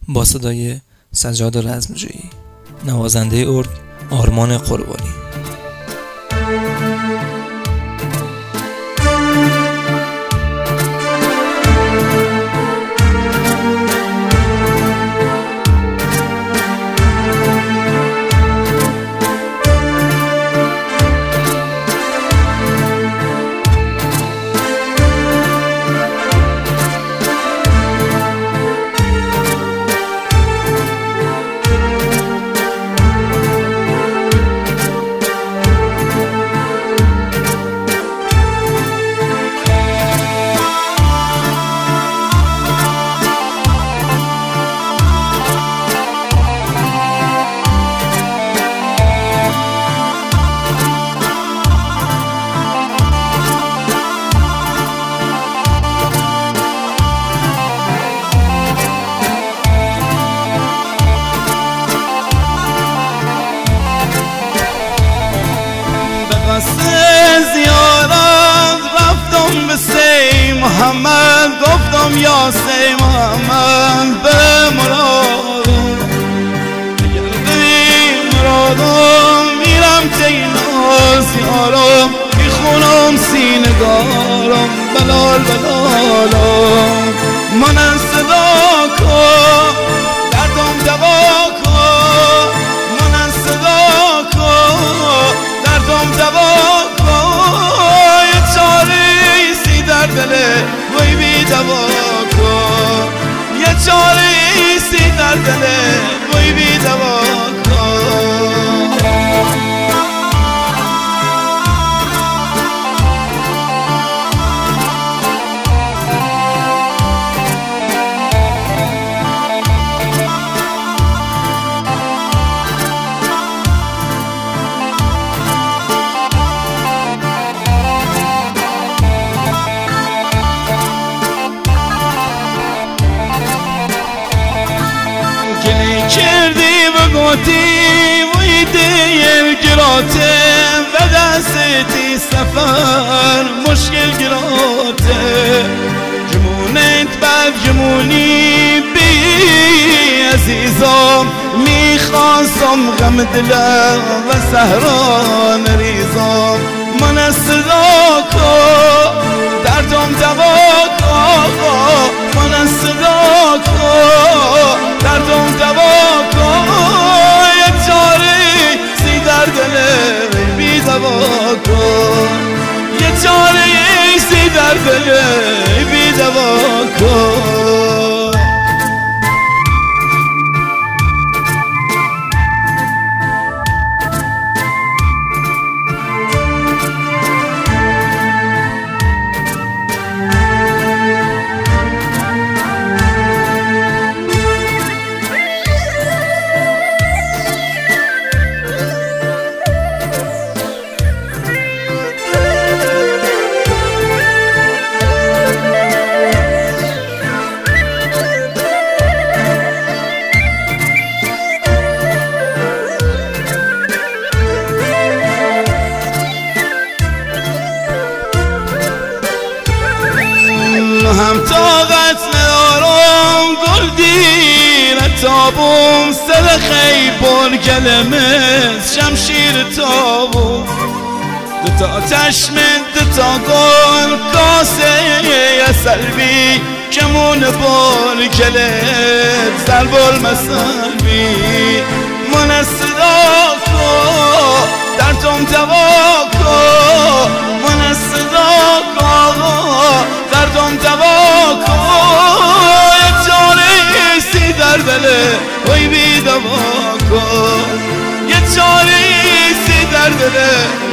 با صدای سجاد رزمجویی، نوازنده ارگ آرمان قربانی. زیارت رفتم به سی محمد، گفتم یا سی محمد به مرادم، اگر ببین مرادم میرم تینا زیارم، میخونم سینگارم بلال بلالم. من صدا کن دردم دوا کن، من صدا کن دردم دوا کن، یه چاری سی در دله وی بی دوا کن، یه چاری سی در دله وی بی دوا کن. کردی و گوتی ویدی گراته و دستی سفر مشکل گراته، جمونت بر جمونی بی عزیزم، میخواستم غم دلم و سهران ریزم. من صدا کن دردم دوا کن، من صدا کن دردم دوا کن، یه چاری سی در دله بی دوا کن، یه چاری سی در دله بی دوا کن. هم طاقت ندارم گل دیر تابم، سر خیبر کلمت شمشیر تابم، دوتا چشم دوتا گل کاسه سلبی، کمون بال کلت سربال مسلبی. من صدا کن دردم دوا کن، من صدا کن دردم دوا کن، یه چاری سی در دله وی بی دوا کن، یه چاری سی در دله